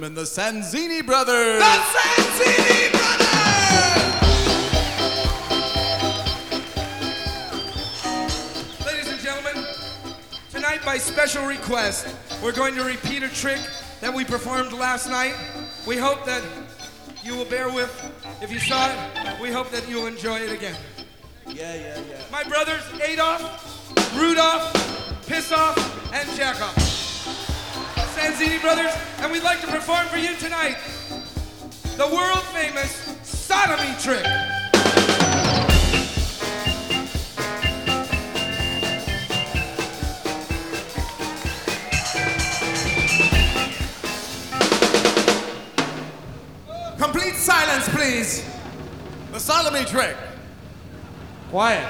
And the Sanzini Brothers! The Sanzini Brothers! Ladies and gentlemen, tonight by special request, we're going to repeat a trick that we performed last night. We hope that you will bear with. If you saw it, we hope that you'll enjoy it again. Yeah. My brothers, Adolf, Rudolph, Piss Off, and Jack Off. Sanzini Brothers, and we'd like to perform for you tonight the world-famous sodomy trick. Complete silence, please. The sodomy trick. Quiet.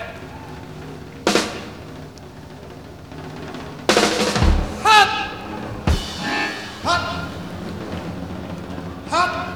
Hop! Hop! Hop!